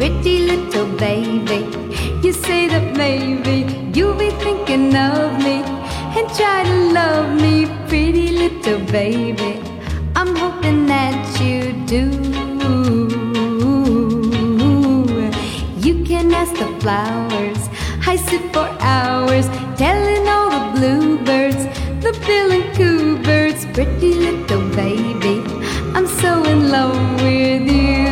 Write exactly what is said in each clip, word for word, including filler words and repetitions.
pretty little baby. You say that maybe you'll be thinking of me and try to love me, pretty little baby. I'm hoping that you do. You can ask the flowers, I sit for hours telling all the bluebirds, the bill and coo birds, pretty little baby, I'm so in love with you.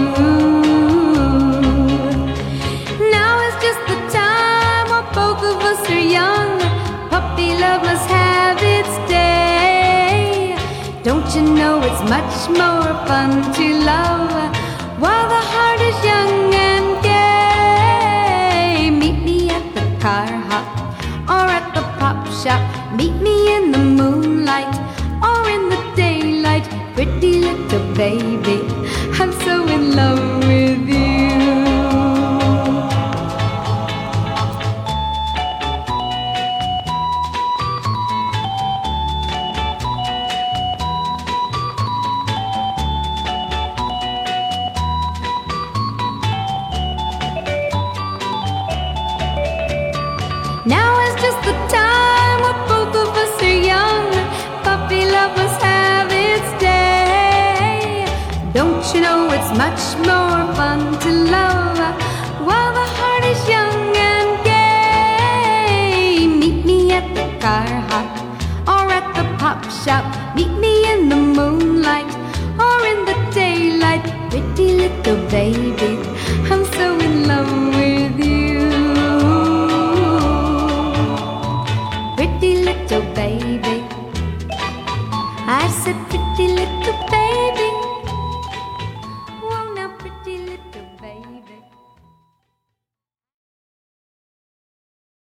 Now is just the time while both of us are young. Puppy love must have its day. Don't you know it's much more fun to love while the heart is young and gay? Meet me at the car hop or at the pop shop. Meet me in the moonlight or in the daylight, pretty little baby, I'm so in love with you. Now is just the time when both of us are young. Puppy love must have its day. Don't you know it's much more fun to love while the heart is young and gay? Meet me at the car hop or at the pop shop. Meet me in the moonlight or in the daylight, pretty little baby, I'm so in love with you. Pretty little baby, I said pretty little baby,